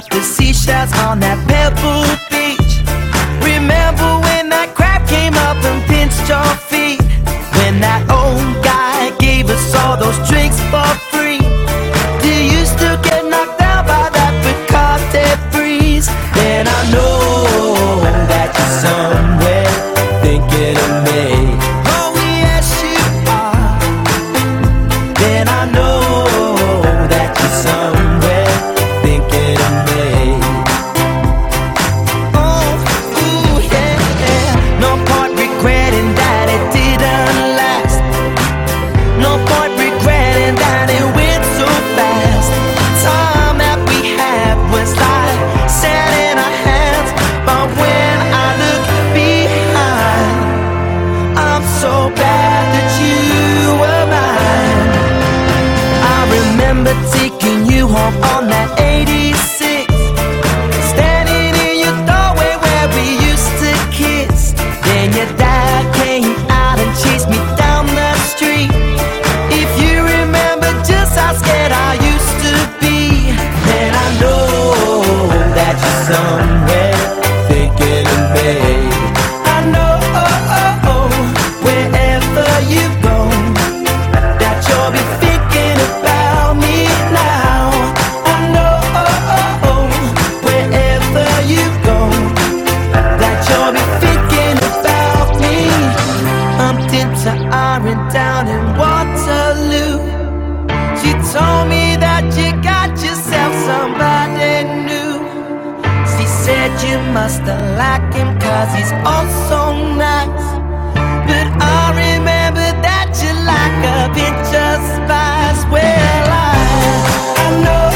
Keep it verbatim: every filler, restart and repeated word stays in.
the seashells on that pebble beach. Remember when that crab came up and pinched your feet? When that old guy gave us all those drinks for free? Do you still get knocked down by that Bacardi breeze? Then I know that you're somewhere thinking of me. Oh yes you are. Then I know that you're somewhere thinking of me. Oh, ooh, yeah, yeah. No point regretting that it didn't last. No point regretting that it went so fast. Time that we had was like sand in our hands. But when I look behind, I'm so glad that you were mine. I remember taking you home on that eighty-six, standing in your doorway where we used to kiss. Then your dad came out and chased me down the street. If you remember just how scared I used to be, then I know that you're somewhere thinking of me. I know, oh, oh, oh, wherever you go, that you'll be thinking about me now. I know, oh, oh, oh, wherever you go, that you'll be thinking about me. Bumped into Iron down in Waterloo. She told me that you got yourself somebody new. She said you must have liked him 'cause he's oh so nice. But I remember that you like a pinch of spice. Well, I, I know,